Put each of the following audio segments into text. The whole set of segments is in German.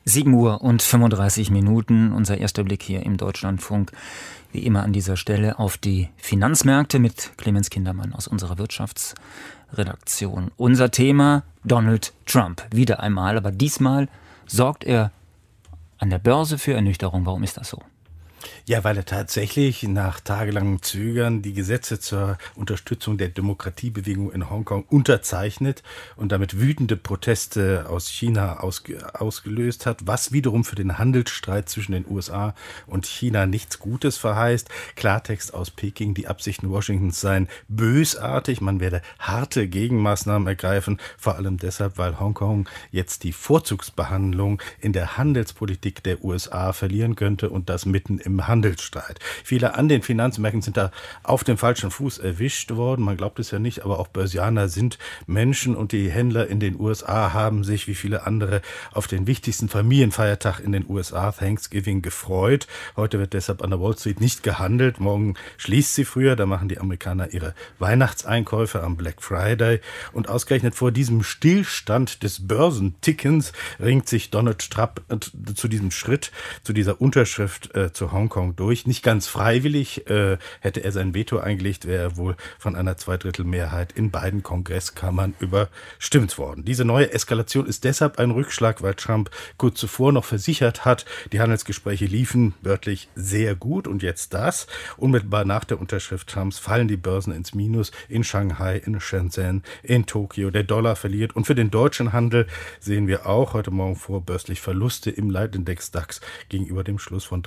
7 Uhr und 35 Minuten. Unser erster Blick hier im Deutschlandfunk. Wie immer an dieser Stelle auf die Finanzmärkte mit Clemens Kindermann aus unserer Wirtschaftsredaktion. Unser Thema: Donald Trump. Wieder einmal, aber diesmal sorgt er an der Börse für Ernüchterung. Warum ist das so? Ja, weil er tatsächlich nach tagelangem Zögern die Gesetze zur Unterstützung der Demokratiebewegung in Hongkong unterzeichnet und damit wütende Proteste aus China ausgelöst hat, was wiederum für den Handelsstreit zwischen den USA und China nichts Gutes verheißt. Klartext aus Peking: Die Absichten Washingtons seien bösartig, man werde harte Gegenmaßnahmen ergreifen, vor allem deshalb, weil Hongkong jetzt die Vorzugsbehandlung in der Handelspolitik der USA verlieren könnte, und das mitten im Handelsstreit. Viele an den Finanzmärkten sind da auf dem falschen Fuß erwischt worden. Man glaubt es ja nicht, aber auch Börsianer sind Menschen, und die Händler in den USA haben sich wie viele andere auf den wichtigsten Familienfeiertag in den USA, Thanksgiving, gefreut. Heute wird deshalb an der Wall Street nicht gehandelt. Morgen schließt sie früher. Da machen die Amerikaner ihre Weihnachtseinkäufe am Black Friday. Und ausgerechnet vor diesem Stillstand des Börsentickens ringt sich Donald Trump zu diesem Schritt, zu dieser Unterschrift zu Hongkong durch. Nicht ganz freiwillig. Hätte er sein Veto eingelegt, wäre er wohl von einer Zweidrittelmehrheit in beiden Kongresskammern überstimmt worden. Diese neue Eskalation ist deshalb ein Rückschlag, weil Trump kurz zuvor noch versichert hat, die Handelsgespräche liefen wörtlich sehr gut, und jetzt das. Unmittelbar nach der Unterschrift Trumps fallen die Börsen ins Minus in Shanghai, in Shenzhen, in Tokio. Der Dollar verliert, und für den deutschen Handel sehen wir auch heute Morgen vorbörslich Verluste im Leitindex DAX gegenüber dem Schluss von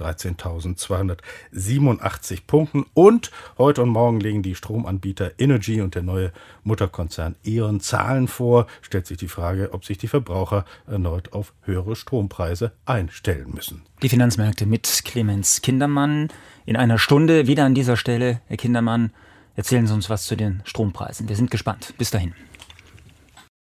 13.287 Punkten. Und heute und morgen legen die Stromanbieter Energy und der neue Mutterkonzern E.ON Zahlen vor. Stellt sich die Frage, ob sich die Verbraucher erneut auf höhere Strompreise einstellen müssen. Die Finanzmärkte mit Clemens Kindermann. In einer Stunde wieder an dieser Stelle. Herr Kindermann, erzählen Sie uns was zu den Strompreisen. Wir sind gespannt. Bis dahin.